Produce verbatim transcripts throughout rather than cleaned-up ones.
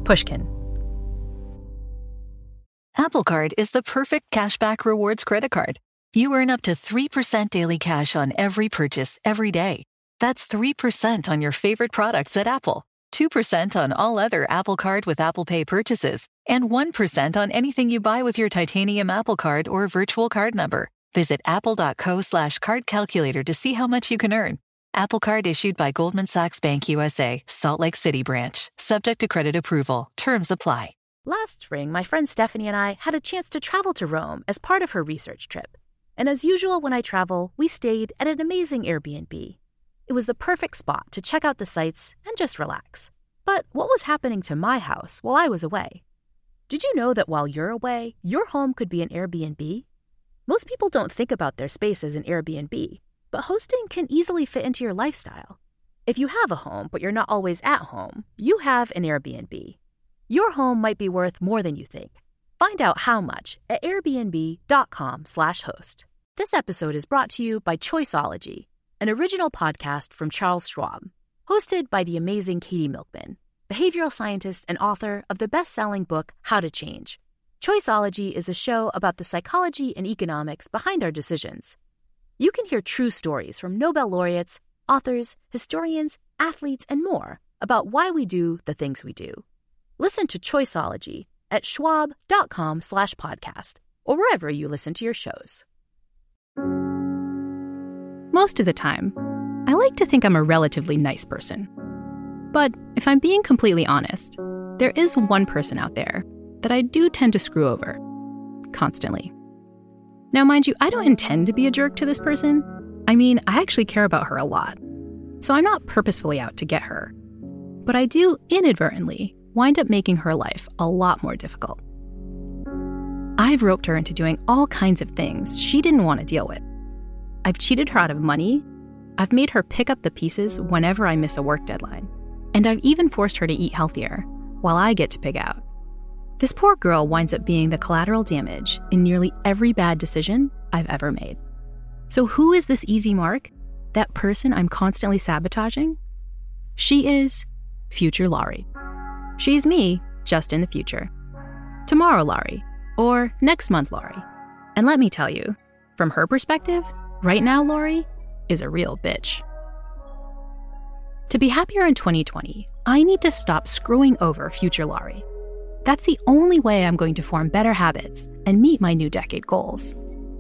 Pushkin. Apple Card is the perfect cashback rewards credit card. You earn up to three percent daily cash on every purchase every day. That's three percent on your favorite products at Apple, two percent on all other Apple Card with Apple Pay purchases, and one percent on anything you buy with your titanium Apple Card or virtual card number. Visit apple.co slash card calculator to see how much you can earn. Apple Card issued by Goldman Sachs Bank U S A, Salt Lake City branch. Subject to credit approval. Terms apply. Last spring, my friend Stephanie and I had a chance to travel to Rome as part of her research trip. And as usual when I travel, we stayed at an amazing Airbnb. It was the perfect spot to check out the sights and just relax. But what was happening to my house while I was away? Did you know that while you're away, your home could be an Airbnb? Most people don't think about their space as an Airbnb, but hosting can easily fit into your lifestyle. If you have a home, but you're not always at home, you have an Airbnb. Your home might be worth more than you think. Find out how much at airbnb.com slash host. This episode is brought to you by Choiceology, an original podcast from Charles Schwab, hosted by the amazing Katie Milkman, behavioral scientist and author of the best-selling book, How to Change. Choiceology is a show about the psychology and economics behind our decisions. You can hear true stories from Nobel laureates, authors, historians, athletes, and more about why we do the things we do. Listen to Choiceology at schwab.com slash podcast or wherever you listen to your shows. Most of the time, I like to think I'm a relatively nice person. But if I'm being completely honest, there is one person out there that I do tend to screw over. Constantly. Now, mind you, I don't intend to be a jerk to this person. I mean, I actually care about her a lot. So I'm not purposefully out to get her. But I do inadvertently wind up making her life a lot more difficult. I've roped her into doing all kinds of things she didn't want to deal with. I've cheated her out of money. I've made her pick up the pieces whenever I miss a work deadline. And I've even forced her to eat healthier while I get to pig out. This poor girl winds up being the collateral damage in nearly every bad decision I've ever made. So who is this easy mark? That person I'm constantly sabotaging? She is future Laurie. She's me, just in the future. Tomorrow Laurie, or next month Laurie. And let me tell you, from her perspective, right now Laurie is a real bitch. To be happier in twenty twenty, I need to stop screwing over future Laurie. That's the only way I'm going to form better habits and meet my new decade goals.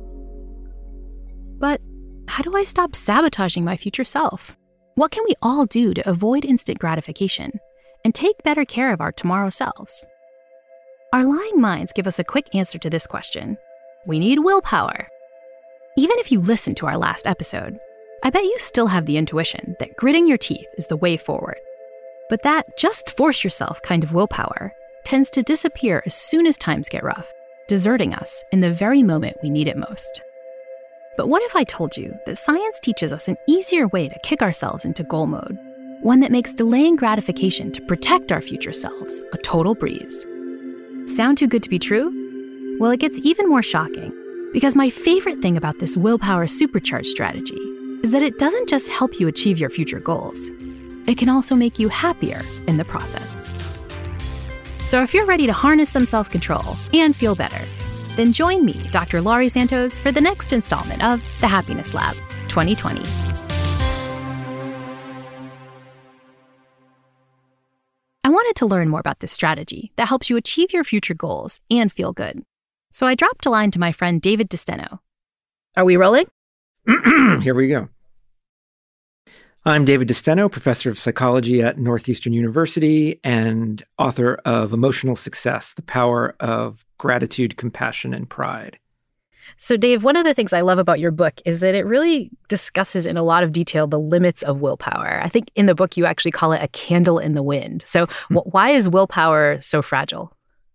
But how do I stop sabotaging my future self? What can we all do to avoid instant gratification and take better care of our tomorrow selves? Our lying minds give us a quick answer to this question. We need willpower. Even if you listened to our last episode, I bet you still have the intuition that gritting your teeth is the way forward. But that just force yourself kind of willpower tends to disappear as soon as times get rough, deserting us in the very moment we need it most. But what if I told you that science teaches us an easier way to kick ourselves into goal mode, one that makes delaying gratification to protect our future selves a total breeze? Sound too good to be true? Well, it gets even more shocking, because my favorite thing about this willpower supercharge strategy is that it doesn't just help you achieve your future goals, it can also make you happier in the process. So if you're ready to harness some self-control and feel better, then join me, Doctor Laurie Santos, for the next installment of The Happiness Lab twenty twenty. I wanted to learn more about this strategy that helps you achieve your future goals and feel good. So I dropped a line to my friend David DeSteno. Are we rolling? Here we go. I'm David DeSteno, professor of psychology at Northeastern University and author of Emotional Success, The Power of Gratitude, Compassion, and Pride. So Dave, one of the things I love about your book is that it really discusses in a lot of detail the limits of willpower. I think in the book you actually call it a candle in the wind. So mm. wh- why is willpower so fragile?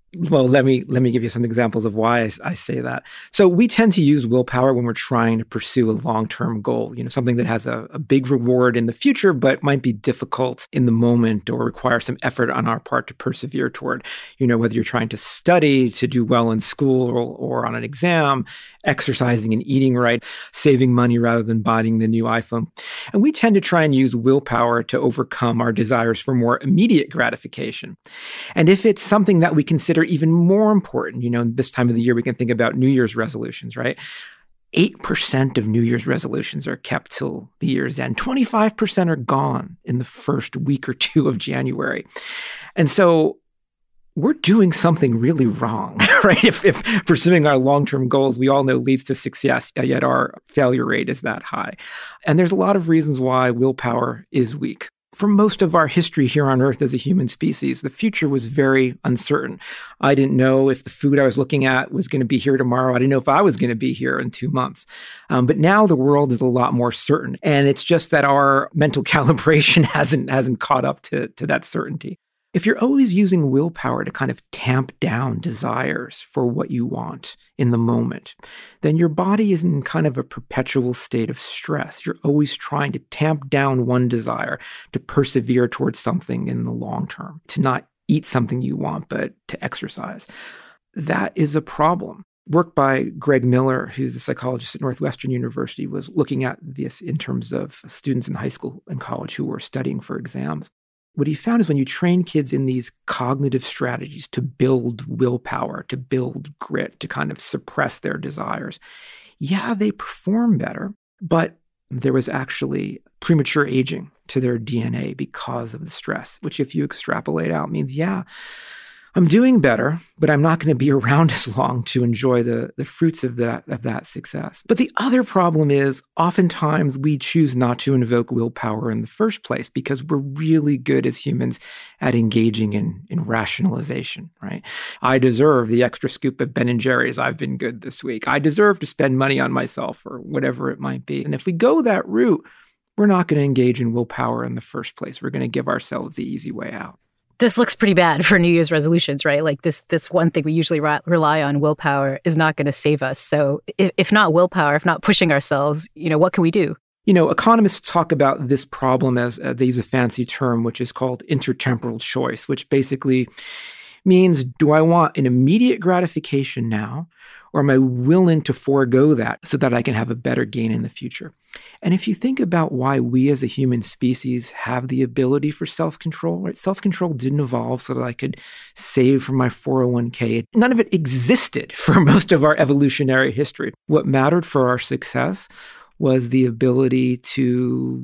Well, let me let me give you some examples of why I, I say that. So we tend to use willpower when we're trying to pursue a long-term goal, you know, something that has a, a big reward in the future, but might be difficult in the moment or require some effort on our part to persevere toward. You know, whether you're trying to study, to do well in school or, or on an exam, exercising and eating right, saving money rather than buying the new iPhone. And we tend to try and use willpower to overcome our desires for more immediate gratification. And if it's something that we consider even more important, you know, this time of the year, we can think about New Year's resolutions, right? eight percent of New Year's resolutions are kept till the year's end. twenty-five percent are gone in the first week or two of January. And so we're doing something really wrong, right? If, if pursuing our long-term goals, we all know leads to success, yet our failure rate is that high. And there's a lot of reasons why willpower is weak. For most of our history here on Earth as a human species, the future was very uncertain. I didn't know if the food I was looking at was going to be here tomorrow. I didn't know if I was going to be here in two months. Um, but now the world is a lot more certain. And it's just that our mental calibration hasn't hasn't caught up to, to that certainty. If you're always using willpower to kind of tamp down desires for what you want in the moment, then your body is in kind of a perpetual state of stress. You're always trying to tamp down one desire to persevere towards something in the long term, to not eat something you want, but to exercise. That is a problem. Work by Greg Miller, who's a psychologist at Northwestern University, was looking at this in terms of students in high school and college who were studying for exams. What he found is when you train kids in these cognitive strategies to build willpower, to build grit, to kind of suppress their desires, yeah, they perform better, but there was actually premature aging to their D N A because of the stress, which if you extrapolate out means, yeah, I'm doing better, but I'm not going to be around as long to enjoy the, the fruits of that, of that success. But the other problem is oftentimes we choose not to invoke willpower in the first place because we're really good as humans at engaging in, in rationalization, right? I deserve the extra scoop of Ben and Jerry's. I've been good this week. I deserve to spend money on myself or whatever it might be. And if we go that route, we're not going to engage in willpower in the first place. We're going to give ourselves the easy way out. This looks pretty bad for New Year's resolutions, right? Like this this one thing we usually re- rely on, willpower, is not going to save us. So if, if not willpower, if not pushing ourselves, you know, what can we do? You know, economists talk about this problem as, uh, they use a fancy term, which is called intertemporal choice, which basically means, do I want an immediate gratification now, or am I willing to forego that so that I can have a better gain in the future? And if you think about why we as a human species have the ability for self-control, right? Self-control didn't evolve so that I could save from my four oh one k. None of it existed for most of our evolutionary history. What mattered for our success was the ability to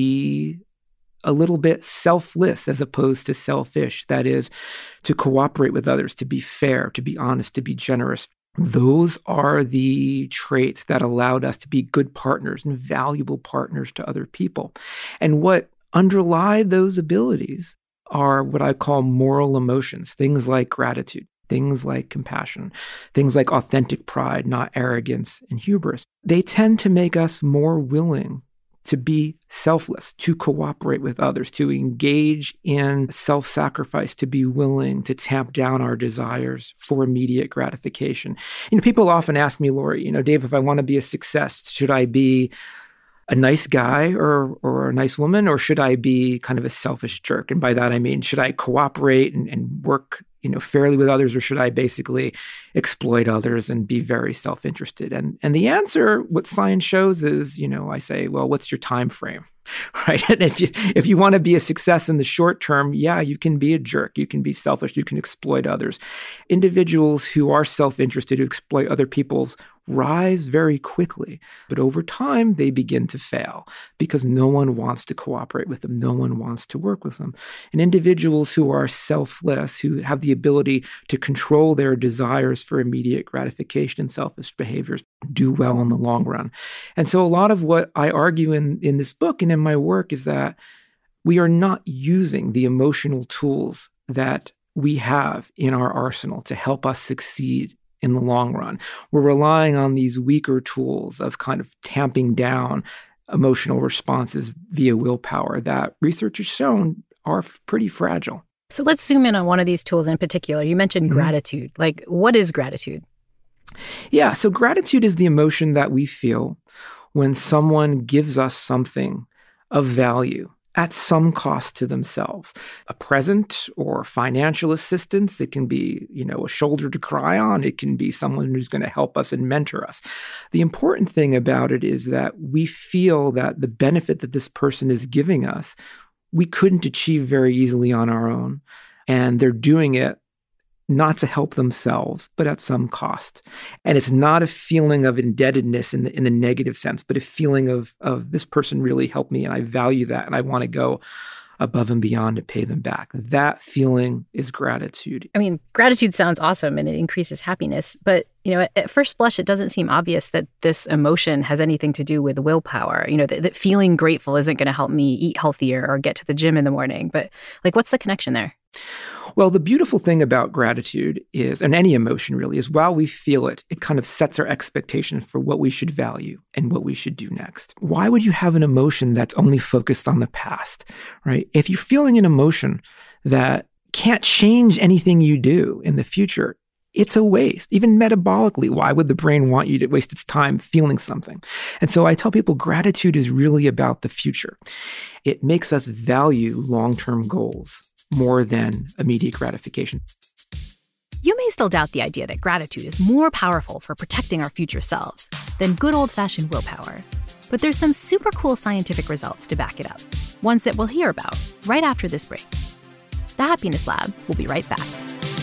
be a little bit selfless as opposed to selfish. That is, to cooperate with others, to be fair, to be honest, to be generous. Those are the traits that allowed us to be good partners and valuable partners to other people. And what underlie those abilities are what I call moral emotions, things like gratitude, things like compassion, things like authentic pride, not arrogance and hubris. They tend to make us more willing to be selfless, to cooperate with others, to engage in self-sacrifice, to be willing to tamp down our desires for immediate gratification. You know, people often ask me, Lori, you know, Dave, if I want to be a success, should I be a nice guy or or a nice woman, or should I be kind of a selfish jerk? And by that, I mean, should I cooperate and, and work, you know, fairly with others, or should I basically exploit others and be very self-interested? And and the answer, what science shows is, you know, I say, well, what's your time frame, right? And if you if you want to be a success in the short term, yeah, you can be a jerk, you can be selfish, you can exploit others. Individuals who are self-interested, who exploit other people's, rise very quickly. But over time, they begin to fail because no one wants to cooperate with them. No one wants to work with them. And individuals who are selfless, who have the ability to control their desires for immediate gratification and selfish behaviors, do well in the long run. And so a lot of what I argue in, in this book and in my work is that we are not using the emotional tools that we have in our arsenal to help us succeed in the long run. We're relying on these weaker tools of kind of tamping down emotional responses via willpower that research has shown are pretty fragile. So let's zoom in on one of these tools in particular. You mentioned mm-hmm. gratitude. Like, what is gratitude? Yeah, so gratitude is the emotion that we feel when someone gives us something of value at some cost to themselves. A present or financial assistance. It can be, you know, a shoulder to cry on. It can be someone who's going to help us and mentor us. The important thing about it is that we feel that the benefit that this person is giving us, we couldn't achieve very easily on our own. And they're doing it not to help themselves, but at some cost. And it's not a feeling of indebtedness in the in the negative sense, but a feeling of, of this person really helped me and I value that and I want to go above and beyond to pay them back. That feeling is gratitude. I mean, gratitude sounds awesome and it increases happiness. But, you know, at, at first blush, it doesn't seem obvious that this emotion has anything to do with willpower. You know, that, that feeling grateful isn't going to help me eat healthier or get to the gym in the morning. But like, what's the connection there? Well, the beautiful thing about gratitude is, and any emotion really, is while we feel it, it kind of sets our expectations for what we should value and what we should do next. Why would you have an emotion that's only focused on the past, right? If you're feeling an emotion that can't change anything you do in the future, it's a waste. Even metabolically, why would the brain want you to waste its time feeling something? And so I tell people gratitude is really about the future. It makes us value long-term goals more than immediate gratification. You may still doubt the idea that gratitude is more powerful for protecting our future selves than good old-fashioned willpower. But there's some super cool scientific results to back it up, ones that we'll hear about right after this break. The Happiness Lab will be right back.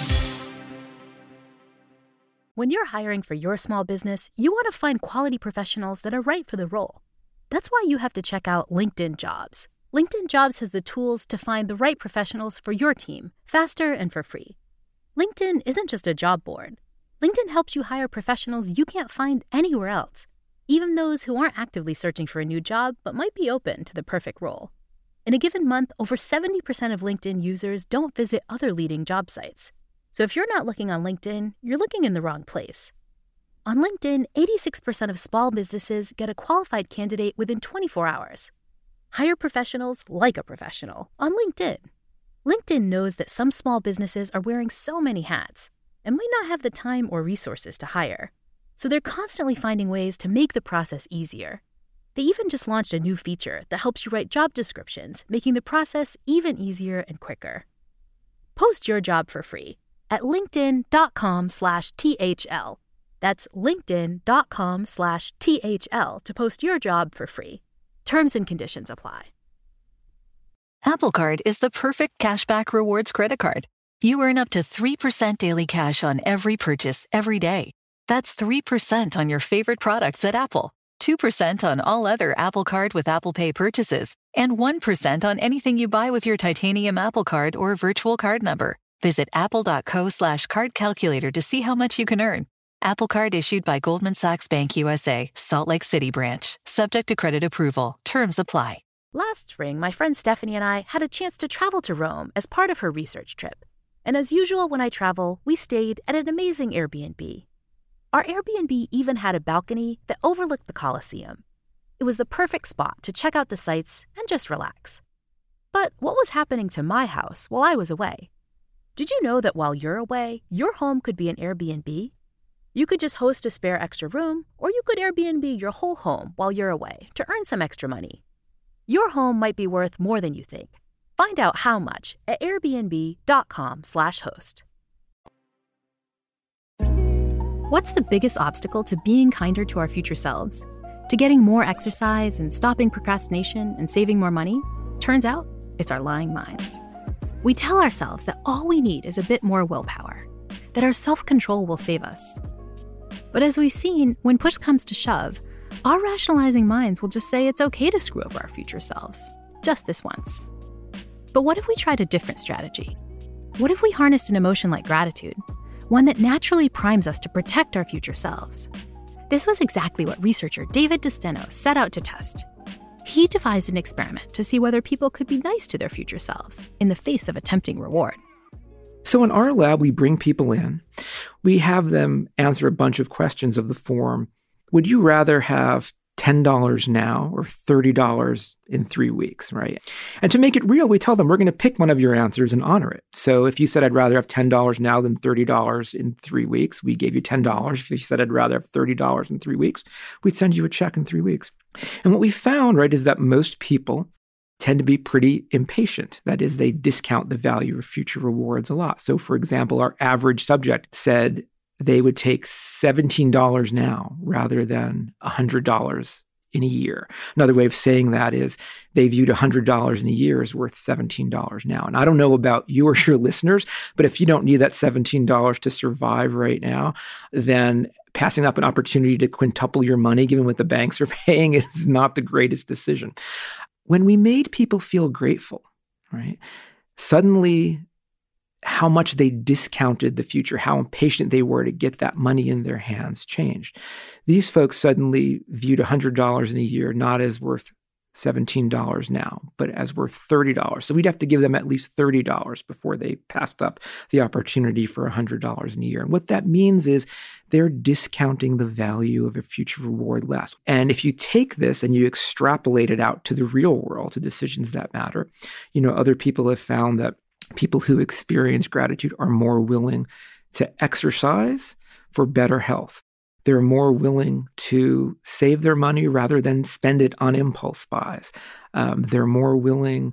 When you're hiring for your small business, you want to find quality professionals that are right for the role. That's why you have to check out LinkedIn Jobs. LinkedIn Jobs has the tools to find the right professionals for your team, faster and for free. LinkedIn isn't just a job board. LinkedIn helps you hire professionals you can't find anywhere else, even those who aren't actively searching for a new job but might be open to the perfect role. In a given month, over seventy percent of LinkedIn users don't visit other leading job sites. So if you're not looking on LinkedIn, you're looking in the wrong place. On LinkedIn, eighty-six percent of small businesses get a qualified candidate within twenty-four hours. Hire professionals like a professional on LinkedIn. LinkedIn knows that some small businesses are wearing so many hats and might not have the time or resources to hire. So they're constantly finding ways to make the process easier. They even just launched a new feature that helps you write job descriptions, making the process even easier and quicker. Post your job for free at linkedin.com slash THL. That's linkedin.com slash THL to post your job for free. Terms and conditions apply. Apple Card is the perfect cashback rewards credit card. You earn up to three percent daily cash on every purchase every day. That's three percent on your favorite products at Apple, two percent on all other Apple Card with Apple Pay purchases, and one percent on anything you buy with your titanium Apple Card or virtual card number. Visit apple.co slash card calculator to see how much you can earn. Apple Card issued by Goldman Sachs Bank U S A, Salt Lake City branch. Subject to credit approval. Terms apply. Last spring, my friend Stephanie and I had a chance to travel to Rome as part of her research trip. And as usual when I travel, we stayed at an amazing Airbnb. Our Airbnb even had a balcony that overlooked the Colosseum. It was the perfect spot to check out the sights and just relax. But what was happening to my house while I was away? Did you know that while you're away, your home could be an Airbnb? You could just host a spare extra room, or you could Airbnb your whole home while you're away to earn some extra money. Your home might be worth more than you think. Find out how much at airbnb.com slash host. What's the biggest obstacle to being kinder to our future selves? To getting more exercise and stopping procrastination and saving more money? Turns out, it's our lying minds. We tell ourselves that all we need is a bit more willpower, that our self-control will save us. But as we've seen, when push comes to shove, our rationalizing minds will just say it's okay to screw over our future selves, just this once. But what if we tried a different strategy? What if we harnessed an emotion like gratitude, one that naturally primes us to protect our future selves? This was exactly what researcher David DeSteno set out to test. He devised an experiment to see whether people could be nice to their future selves in the face of a tempting reward. So in our lab, we bring people in. We have them answer a bunch of questions of the form. Would you rather have ten dollars now or thirty dollars in three weeks, right? And to make it real, we tell them we're going to pick one of your answers and honor it. So if you said, I'd rather have ten dollars now than thirty dollars in three weeks, we gave you ten dollars. If you said, I'd rather have thirty dollars in three weeks, we'd send you a check in three weeks. And what we found, right, is that most people tend to be pretty impatient. That is, they discount the value of future rewards a lot. So for example, our average subject said they would take seventeen dollars now rather than one hundred dollars in a year. Another way of saying that is they viewed one hundred dollars in a year as worth seventeen dollars now. And I don't know about you or your listeners, but if you don't need that seventeen dollars to survive right now, then passing up an opportunity to quintuple your money, given what the banks are paying, is not the greatest decision. When we made people feel grateful, right, suddenly how much they discounted the future, how impatient they were to get that money in their hands changed. These folks suddenly viewed one hundred dollars in a year not as worth seventeen dollars now, but as worth thirty dollars. So we'd have to give them at least thirty dollars before they passed up the opportunity for one hundred dollars in a year. And what that means is they're discounting the value of a future reward less. And if you take this and you extrapolate it out to the real world, to decisions that matter, you know, other people have found that people who experience gratitude are more willing to exercise for better health. They're more willing to save their money rather than spend it on impulse buys. Um, they're more willing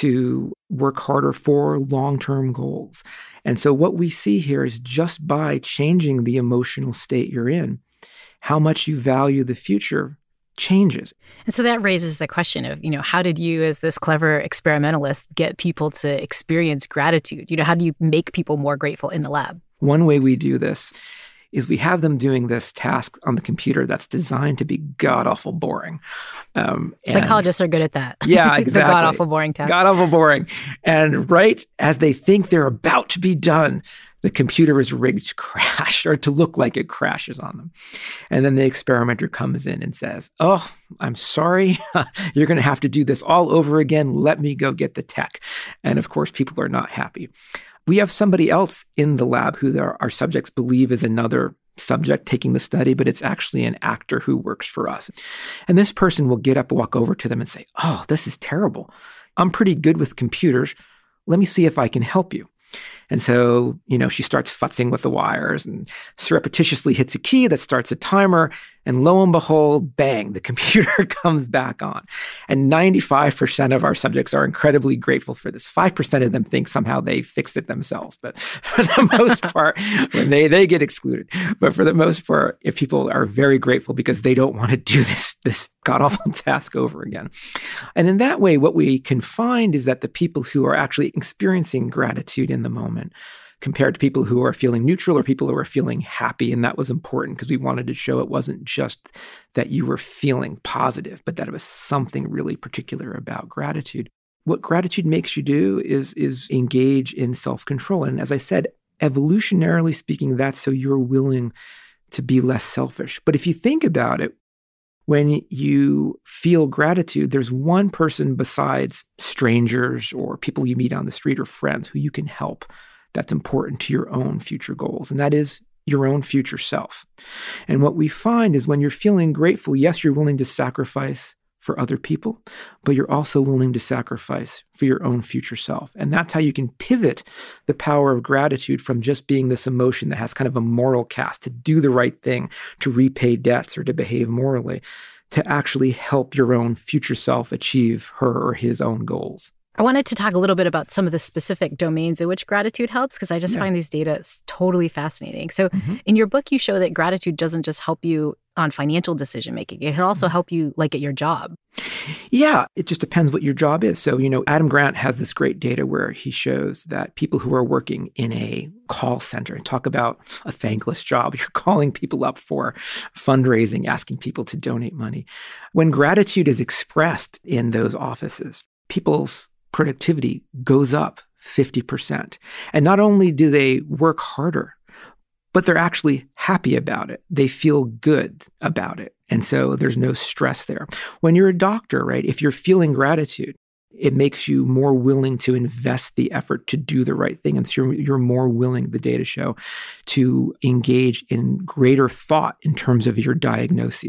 to work harder for long-term goals. And so what we see here is just by changing the emotional state you're in, how much you value the future changes. And so that raises the question of, you know, how did you as this clever experimentalist get people to experience gratitude? You know, how do you make people more grateful in the lab? One way we do this is we have them doing this task on the computer that's designed to be god-awful boring. Um, Psychologists are good at that. Yeah, exactly. The god-awful boring task. God-awful boring. And right as they think they're about to be done, the computer is rigged to crash or to look like it crashes on them. And then the experimenter comes in and says, oh, I'm sorry. You're going to have to do this all over again. Let me go get the tech. And of course, people are not happy. We have somebody else in the lab who our, our subjects believe is another subject taking the study, but it's actually an actor who works for us. And this person will get up, walk over to them and say, oh, this is terrible. I'm pretty good with computers. Let me see if I can help you. And so, you know, she starts futzing with the wires and surreptitiously hits a key that starts a timer. And lo and behold, bang, the computer comes back on. And ninety-five percent of our subjects are incredibly grateful for this. five percent of them think somehow they fixed it themselves. But for the most part, when they, they get excluded. But for the most part, if people are very grateful because they don't want to do this, this god-awful task over again. And in that way, what we can find is that the people who are actually experiencing gratitude in the moment compared to people who are feeling neutral or people who are feeling happy. And that was important because we wanted to show it wasn't just that you were feeling positive, but that it was something really particular about gratitude. What gratitude makes you do is, is engage in self-control. And as I said, evolutionarily speaking, that's so you're willing to be less selfish. But if you think about it, when you feel gratitude, there's one person besides strangers or people you meet on the street or friends who you can help that's important to your own future goals, and that is your own future self. And what we find is when you're feeling grateful, yes, you're willing to sacrifice for other people, but you're also willing to sacrifice for your own future self. And that's how you can pivot the power of gratitude from just being this emotion that has kind of a moral cast to do the right thing, to repay debts or to behave morally, to actually help your own future self achieve her or his own goals. I wanted to talk a little bit about some of the specific domains in which gratitude helps, because I just yeah. find these data totally fascinating. So mm-hmm. in your book, you show that gratitude doesn't just help you on financial decision making. It can also mm-hmm. help you like at your job. Yeah, it just depends what your job is. So, you know, Adam Grant has this great data where he shows that people who are working in a call center, and talk about a thankless job, you're calling people up for fundraising, asking people to donate money. When gratitude is expressed in those offices, people's productivity goes up fifty percent. And not only do they work harder, but they're actually happy about it. They feel good about it. And so there's no stress there. When you're a doctor, right, if you're feeling gratitude, it makes you more willing to invest the effort to do the right thing. And so you're, you're more willing, the data show, to engage in greater thought in terms of your diagnoses.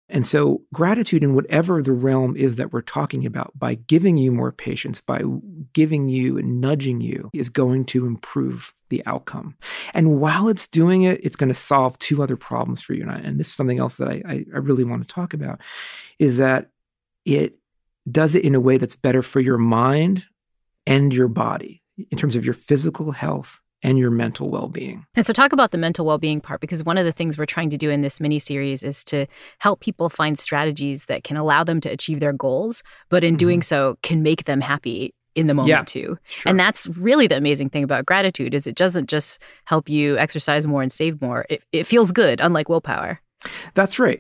And so gratitude in whatever the realm is that we're talking about, by giving you more patience, by giving you and nudging you, is going to improve the outcome. And while it's doing it, it's going to solve two other problems for you. And, I, and this is something else that I, I really want to talk about, is that it does it in a way that's better for your mind and your body in terms of your physical health and your mental well-being. And so talk about the mental well-being part, because one of the things we're trying to do in this mini-series is to help people find strategies that can allow them to achieve their goals, but in mm-hmm. doing so can make them happy in the moment yeah, too. Sure. And that's really the amazing thing about gratitude, is it doesn't just help you exercise more and save more. It, it feels good, unlike willpower. That's right.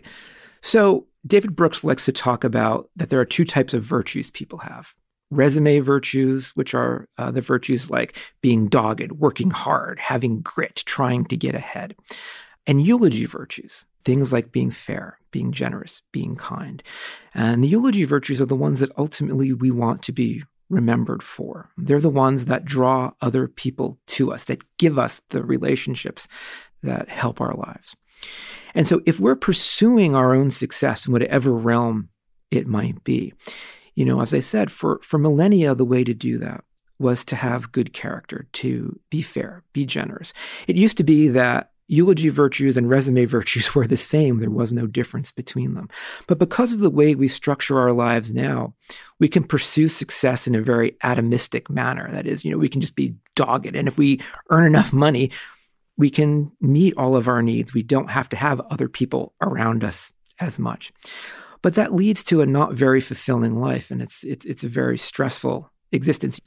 So David Brooks likes to talk about that there are two types of virtues people have. Resume virtues, which are uh, the virtues like being dogged, working hard, having grit, trying to get ahead. And eulogy virtues, things like being fair, being generous, being kind. And the eulogy virtues are the ones that ultimately we want to be remembered for. They're the ones that draw other people to us, that give us the relationships that help our lives. And so if we're pursuing our own success in whatever realm it might be, you know, as I said, for, for millennia, the way to do that was to have good character, to be fair, be generous. It used to be that eulogy virtues and resume virtues were the same. There was no difference between them. But because of the way we structure our lives now, we can pursue success in a very atomistic manner. That is, you know, we can just be dogged. And if we earn enough money, we can meet all of our needs. We don't have to have other people around us as much. But that leads to a not very fulfilling life, and it's, it's, it's a very stressful existence.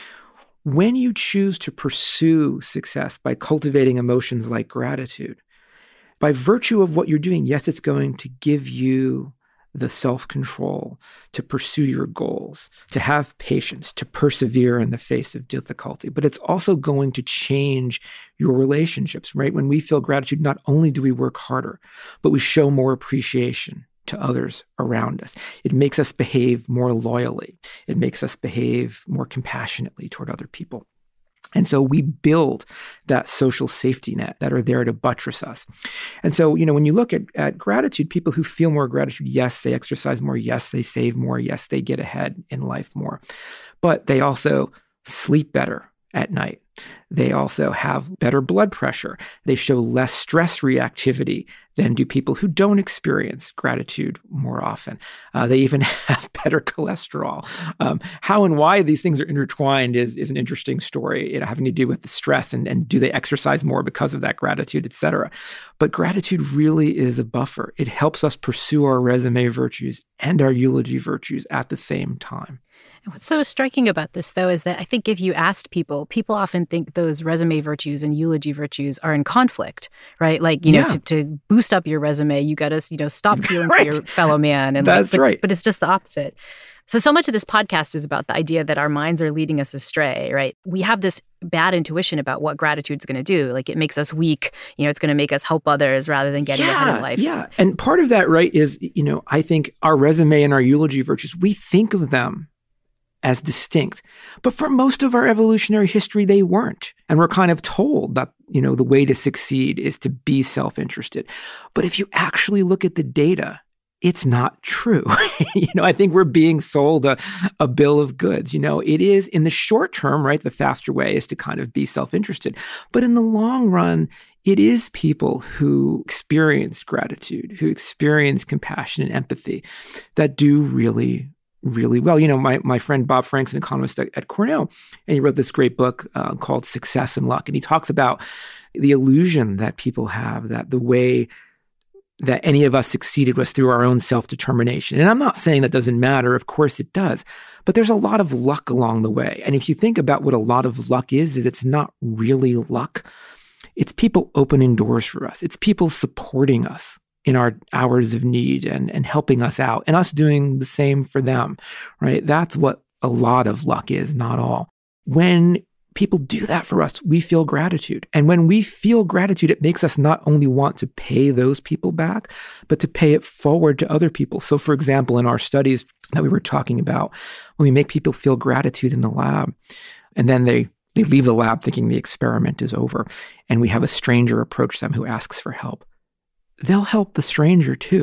When you choose to pursue success by cultivating emotions like gratitude, by virtue of what you're doing, yes, it's going to give you the self-control to pursue your goals, to have patience, to persevere in the face of difficulty. But it's also going to change your relationships, right? When we feel gratitude, not only do we work harder, but we show more appreciation to others around us. It makes us behave more loyally. It makes us behave more compassionately toward other people. And so we build that social safety net that are there to buttress us. And so, you know, when you look at, at gratitude, people who feel more gratitude, yes, they exercise more. Yes, they save more. Yes, they get ahead in life more. But they also sleep better at night. They also have better blood pressure. They show less stress reactivity than do people who don't experience gratitude more often. Uh, they even have better cholesterol. Um, how and why these things are intertwined is, is an interesting story, you know, having to do with the stress and, and do they exercise more because of that gratitude, et cetera. But gratitude really is a buffer. It helps us pursue our resume virtues and our eulogy virtues at the same time. What's so striking about this, though, is that I think if you asked people, people often think those resume virtues and eulogy virtues are in conflict, right? Like, you know, yeah. to, to boost up your resume, you got to, you know, stop feeling right. for your fellow man. And That's like, but, right. But it's just the opposite. So, so much of this podcast is about the idea that our minds are leading us astray, right? We have this bad intuition about what gratitude's going to do. Like, it makes us weak. You know, it's going to make us help others rather than getting yeah, ahead in life. Yeah. And part of that, right, is, you know, I think our resume and our eulogy virtues, we think of them as distinct. But for most of our evolutionary history, they weren't. And we're kind of told that, you know, the way to succeed is to be self-interested. But if you actually look at the data, it's not true. you know, I think we're being sold a, a bill of goods. You know, it is in the short term, right? The faster way is to kind of be self-interested. But in the long run, it is people who experience gratitude, who experience compassion and empathy that do really really well. You know, my my friend Bob Frank's an economist at, at Cornell, and he wrote this great book uh, called Success and Luck. And he talks about the illusion that people have that the way that any of us succeeded was through our own self-determination. And I'm not saying that doesn't matter. Of course it does. But there's a lot of luck along the way. And if you think about what a lot of luck is, is it's not really luck. It's people opening doors for us. It's people supporting us in our hours of need and, and helping us out and us doing the same for them, right? That's what a lot of luck is, not all. When people do that for us, we feel gratitude. And when we feel gratitude, it makes us not only want to pay those people back, but to pay it forward to other people. So for example, in our studies that we were talking about, when we make people feel gratitude in the lab, and then they they leave the lab thinking the experiment is over, and we have a stranger approach them who asks for help, they'll help the stranger too.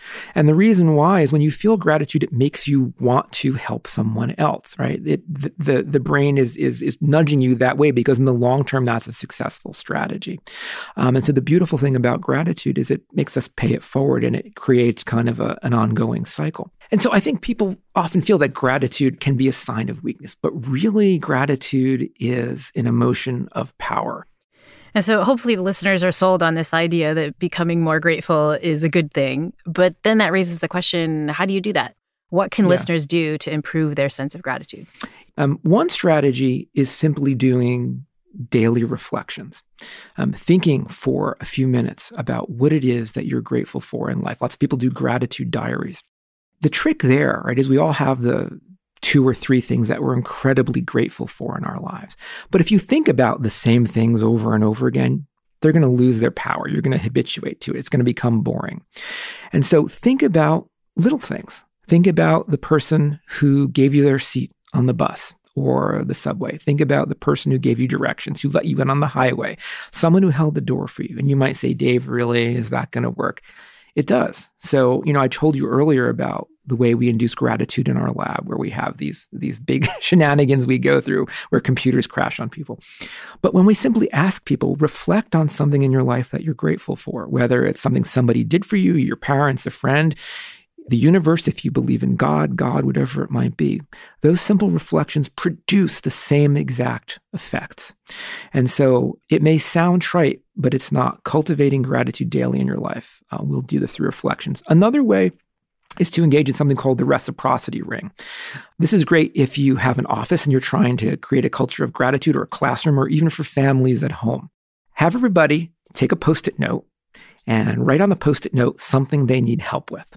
And the reason why is when you feel gratitude, it makes you want to help someone else, right? It, the, the the brain is is is nudging you that way because in the long term, that's a successful strategy. Um, and so the beautiful thing about gratitude is it makes us pay it forward and it creates kind of a, an ongoing cycle. And so I think people often feel that gratitude can be a sign of weakness, but really gratitude is an emotion of power. And so hopefully the listeners are sold on this idea that becoming more grateful is a good thing. But then that raises the question, how do you do that? What can yeah. listeners do to improve their sense of gratitude? Um, one strategy is simply doing daily reflections, um, thinking for a few minutes about what it is that you're grateful for in life. Lots of people do gratitude diaries. The trick there, right, is we all have the two or three things that we're incredibly grateful for in our lives. But if you think about the same things over and over again, they're going to lose their power. You're going to habituate to it. It's going to become boring. And so think about little things. Think about the person who gave you their seat on the bus or the subway. Think about the person who gave you directions, who let you in on the highway, someone who held the door for you. And you might say, Dave, really, is that going to work? It does. So, you know, I told you earlier about the way we induce gratitude in our lab, where we have these, these big shenanigans we go through where computers crash on people. But when we simply ask people, reflect on something in your life that you're grateful for, whether it's something somebody did for you, your parents, a friend, the universe, if you believe in God, God, whatever it might be, those simple reflections produce the same exact effects. And so it may sound trite, but it's not. Cultivating gratitude daily in your life. Uh, we'll do this through reflections. Another way is to engage in something called the reciprocity ring. This is great if you have an office and you're trying to create a culture of gratitude, or a classroom, or even for families at home. Have everybody take a Post-it note and write on the Post-it note something they need help with.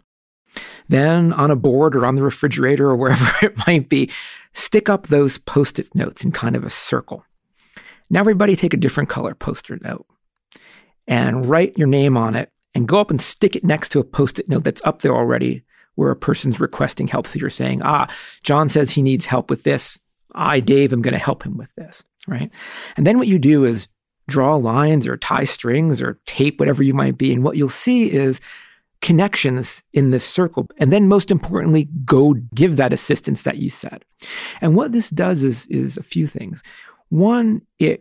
Then on a board or on the refrigerator or wherever it might be, stick up those Post-it notes in kind of a circle. Now everybody take a different color Post-it note and write your name on it and go up and stick it next to a Post-it note that's up there already where a person's requesting help. So you're saying, ah, John says he needs help with this. I, Dave, am going to help him with this, right? And then what you do is draw lines or tie strings or tape, whatever you might be. And what you'll see is connections in this circle. And then most importantly, go give that assistance that you said. And what this does is, is a few things. One, it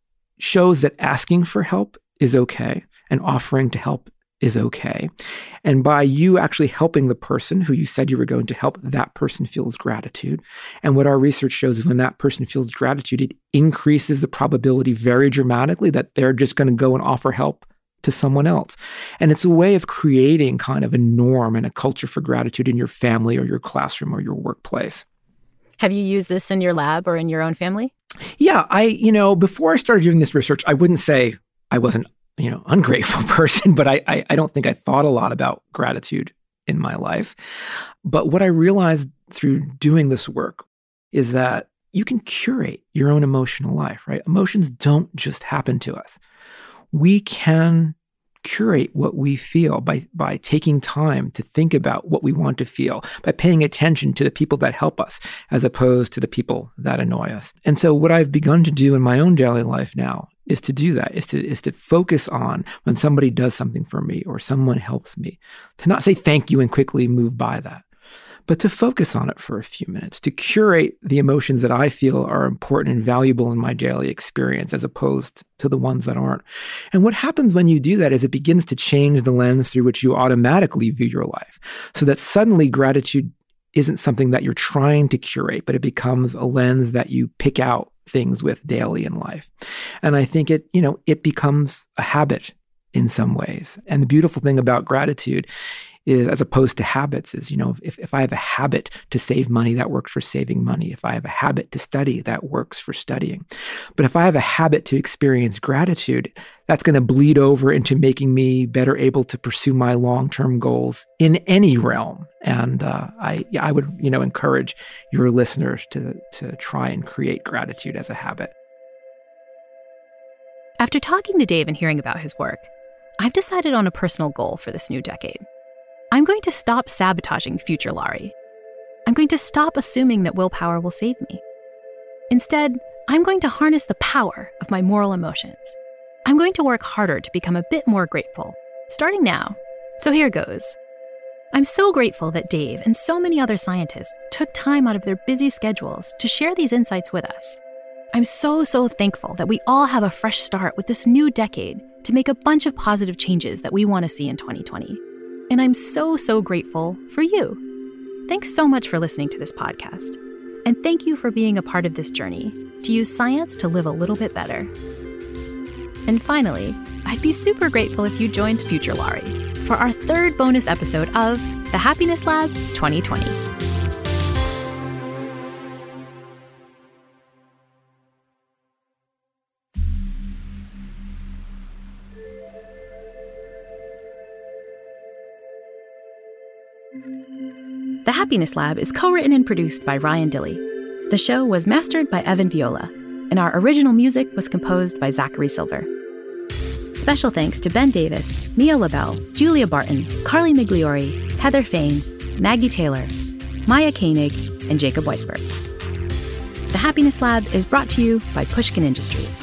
shows that asking for help is okay and offering to help is okay. And by you actually helping the person who you said you were going to help, that person feels gratitude. And what our research shows is when that person feels gratitude, it increases the probability very dramatically that they're just going to go and offer help to someone else. And it's a way of creating kind of a norm and a culture for gratitude in your family or your classroom or your workplace. Have you used this in your lab or in your own family? Yeah, I, you know, before I started doing this research, I wouldn't say I wasn't, you know, ungrateful person, but I, I, I don't think I thought a lot about gratitude in my life. But what I realized through doing this work is that you can curate your own emotional life, right? Emotions don't just happen to us. We can curate what we feel by, by taking time to think about what we want to feel, by paying attention to the people that help us as opposed to the people that annoy us. And so what I've begun to do in my own daily life now is to do that, is to, is to focus on when somebody does something for me or someone helps me, to not say thank you and quickly move by that, but to focus on it for a few minutes, to curate the emotions that I feel are important and valuable in my daily experience as opposed to the ones that aren't. And what happens when you do that is it begins to change the lens through which you automatically view your life, so that suddenly gratitude isn't something that you're trying to curate, but it becomes a lens that you pick out things with daily in life. And I think it, you know, it becomes a habit in some ways. And the beautiful thing about gratitude is, as opposed to habits, is, you know, if, if I have a habit to save money, that works for saving money. If I have a habit to study, that works for studying. But if I have a habit to experience gratitude, that's going to bleed over into making me better able to pursue my long-term goals in any realm. And uh, I, yeah, I would, you know, encourage your listeners to to try and create gratitude as a habit. After talking to Dave and hearing about his work, I've decided on a personal goal for this new decade. I'm going to stop sabotaging future Laurie. I'm going to stop assuming that willpower will save me. Instead, I'm going to harness the power of my moral emotions. I'm going to work harder to become a bit more grateful, starting now. So here goes. I'm so grateful that Dave and so many other scientists took time out of their busy schedules to share these insights with us. I'm so, so thankful that we all have a fresh start with this new decade to make a bunch of positive changes that we want to see in twenty twenty. And I'm so, so grateful for you. Thanks so much for listening to this podcast. And thank you for being a part of this journey to use science to live a little bit better. And finally, I'd be super grateful if you joined Future Laurie for our third bonus episode of The Happiness Lab twenty twenty. The Happiness Lab is co-written and produced by Ryan Dilley. The show was mastered by Evan Viola, and our original music was composed by Zachary Silver. Special thanks to Ben Davis, Mia LaBelle, Julia Barton, Carly Migliori, Heather Fain, Maggie Taylor, Maya Koenig, and Jacob Weisberg. The Happiness Lab is brought to you by Pushkin Industries.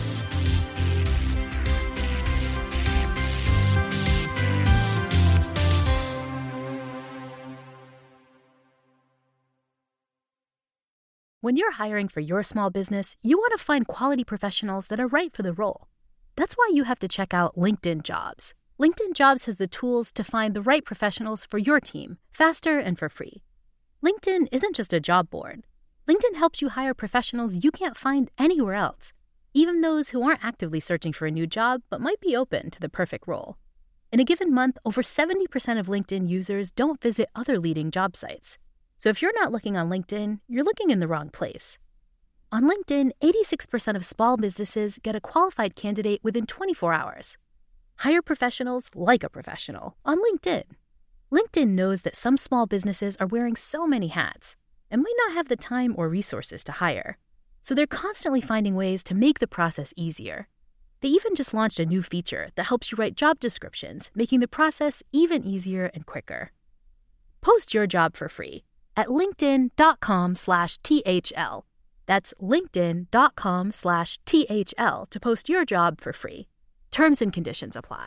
When you're hiring for your small business, you want to find quality professionals that are right for the role. That's why you have to check out LinkedIn Jobs. LinkedIn Jobs has the tools to find the right professionals for your team, faster and for free. LinkedIn isn't just a job board. LinkedIn helps you hire professionals you can't find anywhere else, even those who aren't actively searching for a new job but might be open to the perfect role. In a given month, over seventy percent of LinkedIn users don't visit other leading job sites. So if you're not looking on LinkedIn, you're looking in the wrong place. On LinkedIn, eighty-six percent of small businesses get a qualified candidate within twenty-four hours. Hire professionals like a professional on LinkedIn. LinkedIn knows that some small businesses are wearing so many hats and might not have the time or resources to hire. So they're constantly finding ways to make the process easier. They even just launched a new feature that helps you write job descriptions, making the process even easier and quicker. Post your job for free at linkedin.com slash THL. That's linkedin.com slash THL to post your job for free. Terms and conditions apply.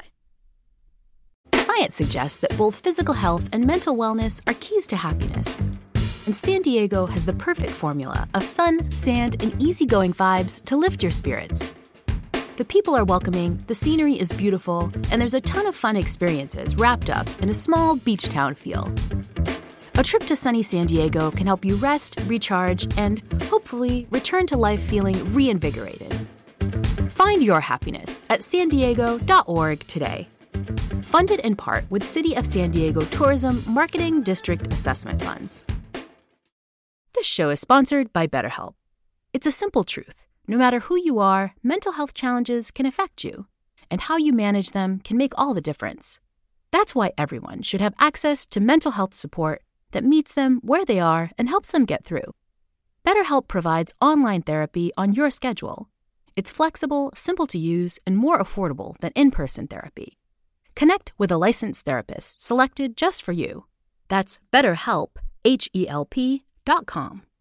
Science suggests that both physical health and mental wellness are keys to happiness. And San Diego has the perfect formula of sun, sand, and easygoing vibes to lift your spirits. The people are welcoming, the scenery is beautiful, and there's a ton of fun experiences wrapped up in a small beach town feel. A trip to sunny San Diego can help you rest, recharge, and hopefully return to life feeling reinvigorated. Find your happiness at san diego dot org today. Funded in part with City of San Diego Tourism Marketing District Assessment Funds. This show is sponsored by BetterHelp. It's a simple truth. No matter who you are, mental health challenges can affect you, and how you manage them can make all the difference. That's why everyone should have access to mental health support that meets them where they are and helps them get through. BetterHelp provides online therapy on your schedule. It's flexible, simple to use, and more affordable than in-person therapy. Connect with a licensed therapist selected just for you. That's BetterHelp, H E L P dot com.